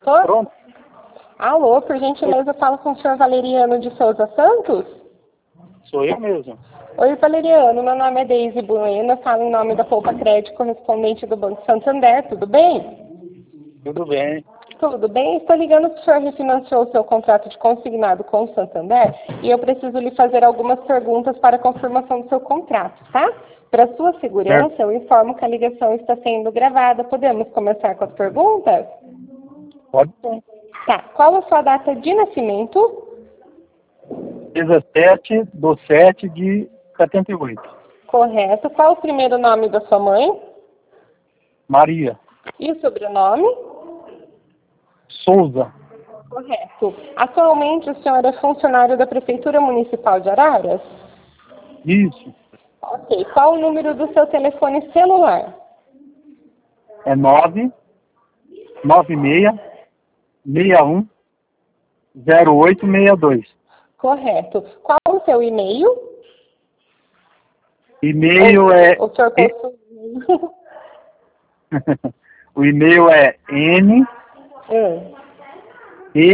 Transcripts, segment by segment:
Tô? Pronto? Alô, por gentileza, eu falo com o senhor Valeriano de Souza Santos? Sou eu mesmo. Oi, Valeriano, meu nome é Deise Bueno, eu falo em nome da Poupa Crédito, correspondente do Banco Santander, tudo bem? Tudo bem. Tudo bem, estou ligando que o senhor refinanciou o seu contrato de consignado com o Santander e eu preciso lhe fazer algumas perguntas para a confirmação do seu contrato, tá? Para sua segurança, Certo. eu informo que a ligação está sendo gravada. Podemos começar com as perguntas? Pode ser. Tá. Qual a sua data de nascimento? 17/7/78. Correto. Qual o primeiro nome da sua mãe? Maria E o sobrenome? Souza. Correto. Atualmente o senhor é funcionário da Prefeitura Municipal de Araras? Isso. Ok. Qual o número do seu telefone celular? É 996610862. Correto. Qual o seu e-mail? E-mail é O senhor possui e-mail? o e-mail é n e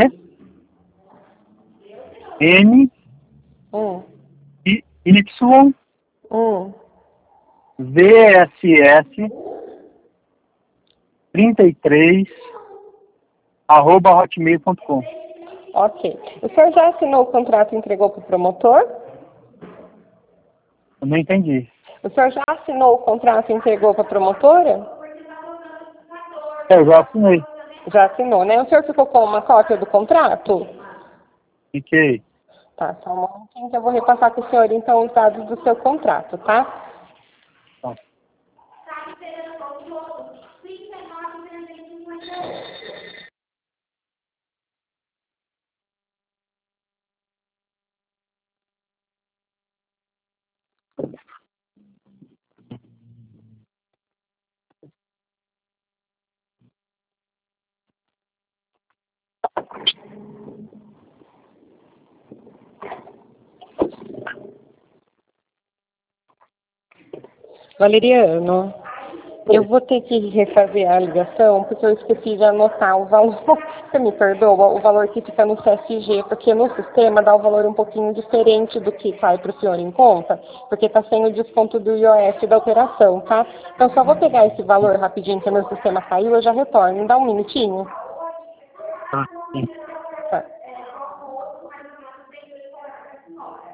n y vss 33 @hotmail.com. Ok. O senhor já assinou o contrato e entregou para o promotor? Eu não entendi. O senhor já assinou o contrato e entregou para a promotora? Eu já assinei. Já assinou, né? O senhor ficou com uma cópia do contrato? Fiquei. Tá, só um momentinho que eu vou repassar com o senhor, então, os dados do seu contrato, tá? Tá. Valeriano, eu vou ter que refazer a ligação, porque eu esqueci de anotar o valor. Você me perdoa? O valor que fica no CSG, porque no sistema dá um valor um pouquinho diferente do que cai para o senhor em conta, porque está sem o desconto do IOF da operação, tá? Então, só vou pegar esse valor rapidinho, que meu sistema caiu, eu já retorno. Me dá um minutinho. Tá. Sim.